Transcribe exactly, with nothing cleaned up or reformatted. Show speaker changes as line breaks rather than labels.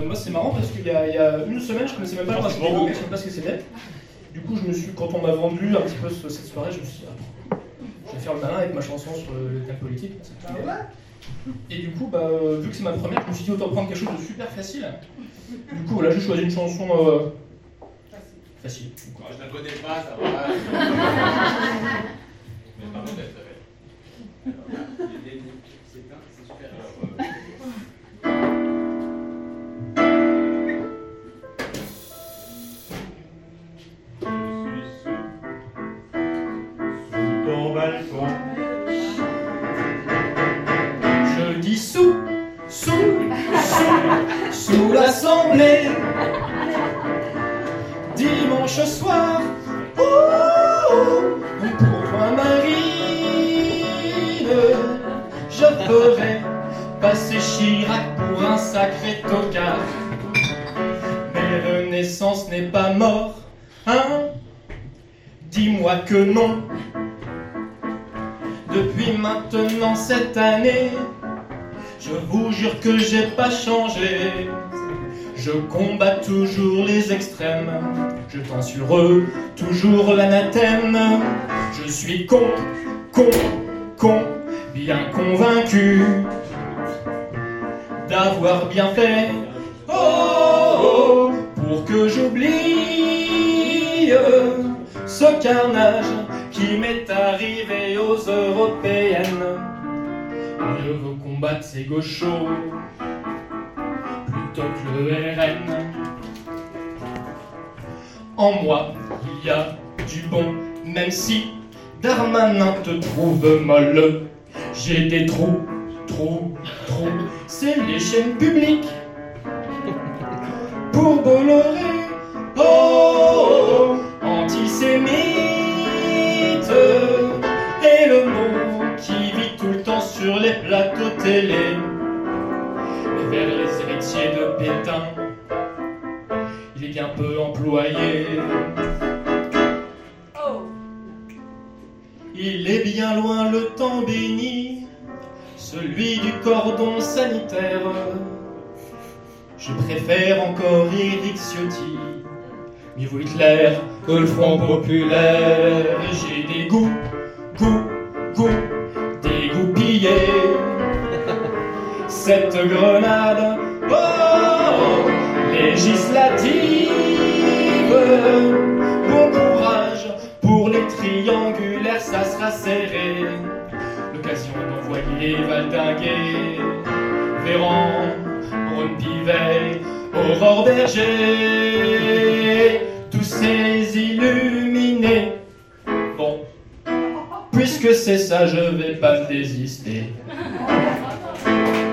Moi c'est marrant parce qu'il y, y a une semaine je connaissais même pas le principe des groupes, je savais pas ce que c'était. Du coup je me suis, quand on m'a vendu un petit peu cette soirée, je me suis dit attends, je vais faire le malin avec ma chanson sur le thème politique. Et du coup bah, vu que c'est ma première, je me suis dit autant prendre quelque chose de super facile. Du coup voilà, j'ai choisi une chanson euh, facile.
Alors, je la connais pas, ça va. Mais par contre elle s'appelle. C'est super.
Je dis sous, sous, sous, sous l'Assemblée. Dimanche soir, oh, oh, pour toi Marine, je ferai passer Chirac pour un sacré tocard. Mais Renaissance n'est pas mort, hein? Dis-moi que non. Depuis maintenant cette année, je vous jure que j'ai pas changé. Je combats toujours les extrêmes, je tends sur eux toujours l'anathème. Je suis con, con, con, bien convaincu d'avoir bien fait, oh, oh, pour que j'oublie ce carnage qui m'est arrivé aux européennes. Je veux combattre ces gauchos plutôt que le R N. En moi, il y a du bon, même si Darmanin te trouve molle. J'ai des trous, trous, trous, c'est les chaînes publiques. Pour Bolloré, oh, oh, oh, antisémite. Et le mot qui vit tout le temps sur les plateaux télé. Et vers les héritiers de Pétain, il est bien peu employé. Il est bien loin le temps béni, celui du cordon sanitaire. Je préfère encore Éric Ciotti, mieux vaut Hitler que le Front Populaire. Et j'ai des goûts, goûts, goûts, dégoupillés. Cette grenade, oh, législative. Bon courage pour les triangulaires, ça sera serré. L'occasion d'envoyer valdinguer Véran, Braun-Pivet, Aurore Berger, tous ces illuminés. Bon, puisque c'est ça, je vais pas me désister.